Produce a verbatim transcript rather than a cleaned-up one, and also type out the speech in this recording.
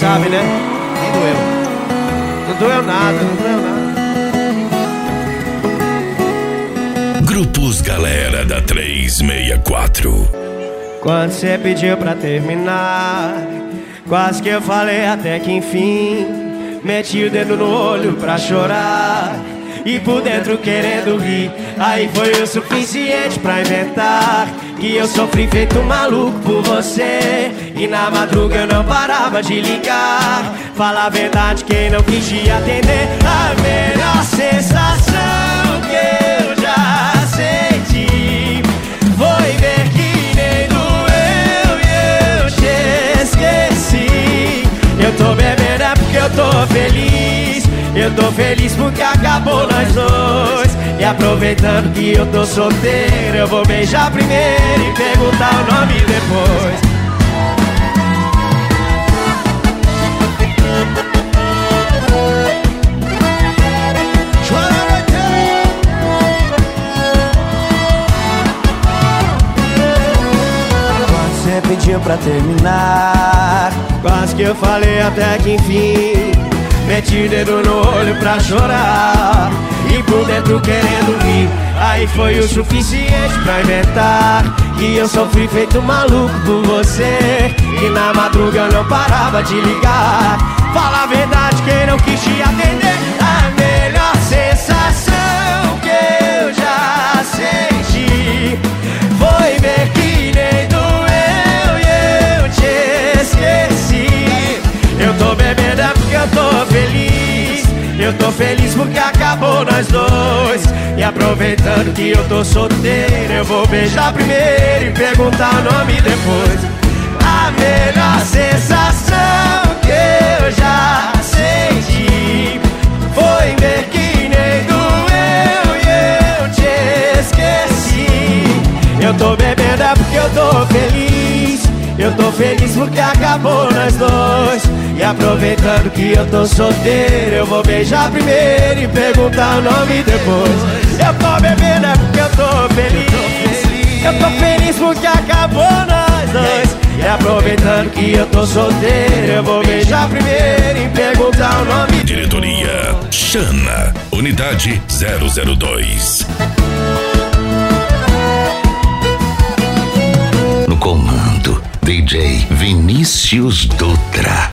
sabe, né? Nem doeu. Não doeu nada, não doeu nada. Grupos Galera da trezentos e sessenta e quatro. Quando cê pediu pra terminar, quase que eu falei até que enfim. Meti o dedo no olho pra chorar e por dentro querendo rir. Aí foi o suficiente pra inventar que eu sofri feito um maluco por você. E na madruga eu não parava de ligar. Fala a verdade, quem não quis te atender. A melhor sensação que eu já senti foi ver que nem doeu e eu te esqueci. Eu tô bebendo é porque eu tô feliz. Eu tô feliz porque acabou nós dois. E aproveitando que eu tô solteiro, eu vou beijar primeiro e perguntar o nome depois. Quando você pediu pra terminar, quase que eu falei até que enfim. Meti o dedo no olho pra chorar e por dentro querendo rir. Aí foi o suficiente pra inventar que eu sofri feito maluco por você. E na madruga eu não parava de ligar. Fala a verdade, quem não quis te atender. A melhor sensação que eu já senti foi ver que nem doeu e eu te esqueci. Eu tô bebendo é porque eu tô feliz. Eu tô feliz porque acabou nós dois. E aproveitando que eu tô solteiro, eu vou beijar primeiro e perguntar o nome depois. A melhor sensação que eu já senti foi ver que nem doeu e eu te esqueci. Eu tô bebendo é porque eu tô feliz. Eu tô feliz porque acabou nós dois. E aproveitando que eu tô solteiro, eu vou beijar primeiro e perguntar o nome depois. Eu tô bebendo é porque eu tô feliz. Eu tô feliz porque acabou nós dois. E aproveitando que eu tô solteiro, eu vou beijar primeiro e perguntar o nome. Diretoria Xana, Unidade zero zero dois. No comando, D J Vinícius Dutra.